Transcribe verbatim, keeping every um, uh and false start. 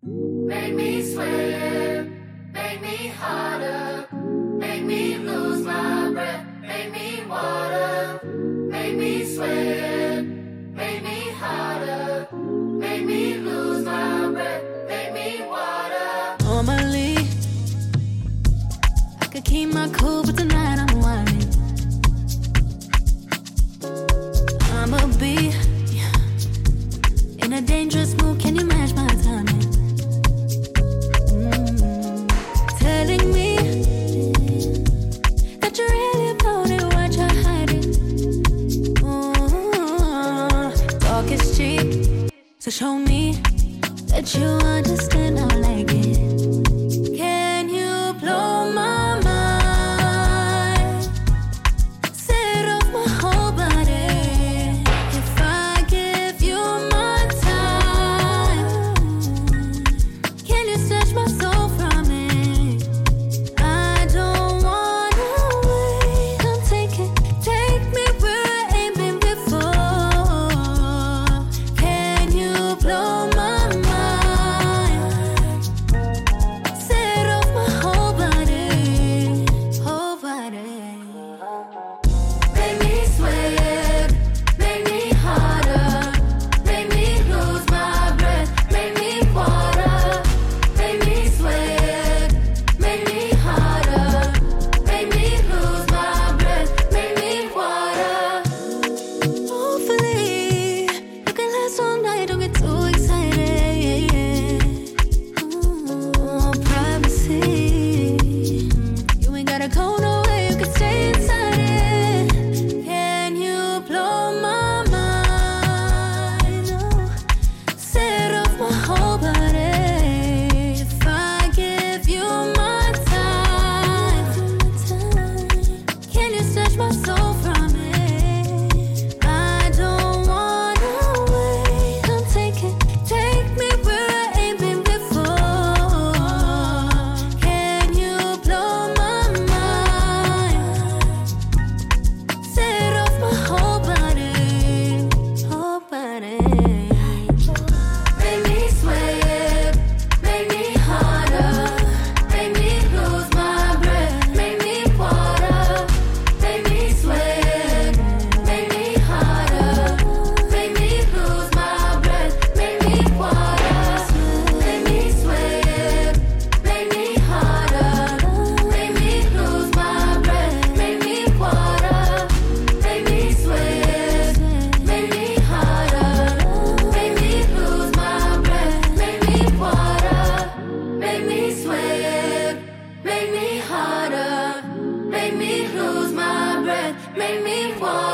Make me sweat, make me harder, make me lose my breath, make me water, make me sweat, make me harder, make me lose my breath, make me water. Normally, I could keep my cool, but tonight I'm whining. I'ma be in a dangerous mood, can you match my timing? Mm. Telling me that you really about it, what you're hiding. Mm. Talk is cheap, so show me that you understand I like it. Can you blow my mind? Set off my whole body. If I give you my time, can you snatch my soul from me? I don't wanna wait. Come take it, take me where I ain't been before. Can you blow my mind? Set off my whole body, whole body. Make me sweat, make me harder, make me lose my breath, make me water, make me sweat, make me harder, make me lose my breath, make me water. Hopefully, you can last all night, don't get too excited. Ooh, privacy. You ain't gotta go nowhere, you can stay inside it. Can you blow my mind? Oh, set off my whole body. If I give you my time, can you snatch my soul from me? I don't wanna wait. Come take it, take me where I ain't been before. Can you blow my mind? Set off my whole body, whole body. Make me sweat, make me harder, make me lose my breath, make me water, make me sweat, make me harder, make me lose my breath, make me water, make me sweat, make me harder, make me lose my breath, make me water, make me sweat, make me harder, make me lose my breath, make me water, make me sweat, make me harder, make me lose my breath, make me water.